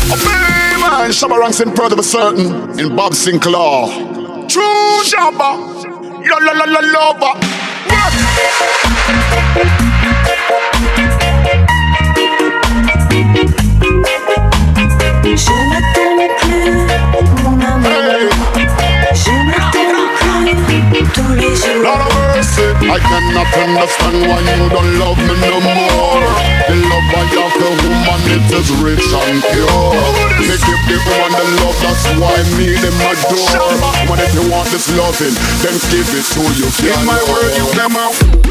Man, Shabba ranks in proud of a certain in Bob Sinclair. True Shabba, la lover. Je ne t'aime plus, mon amour. Je ne t'aime plus tous les jours. Lord of mercy, I cannot understand why you don't love me no more. The love I have for woman, it is rich and pure. Me give the woman the love, that's why me them adore. Woman, if you want this loving, then give it to you. In my word, you never.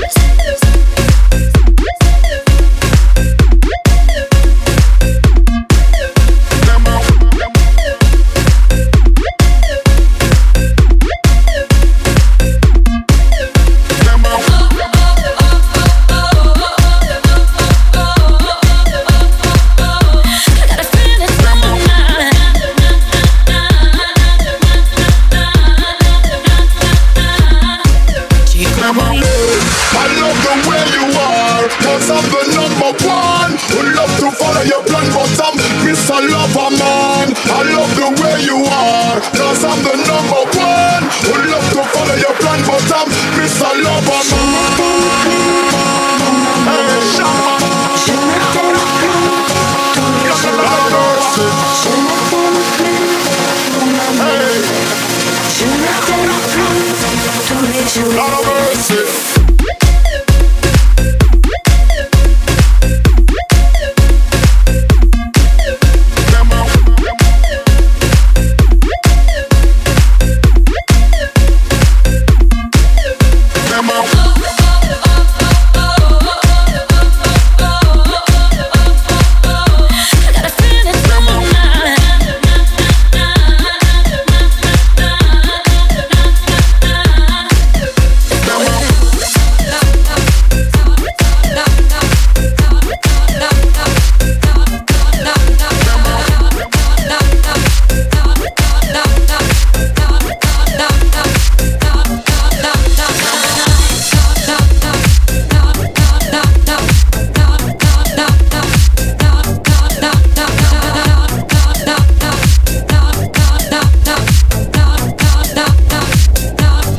I love a man, I love the way you are. Cause I'm the number one who love to follow your plan, but I'm Mr. Lover Man.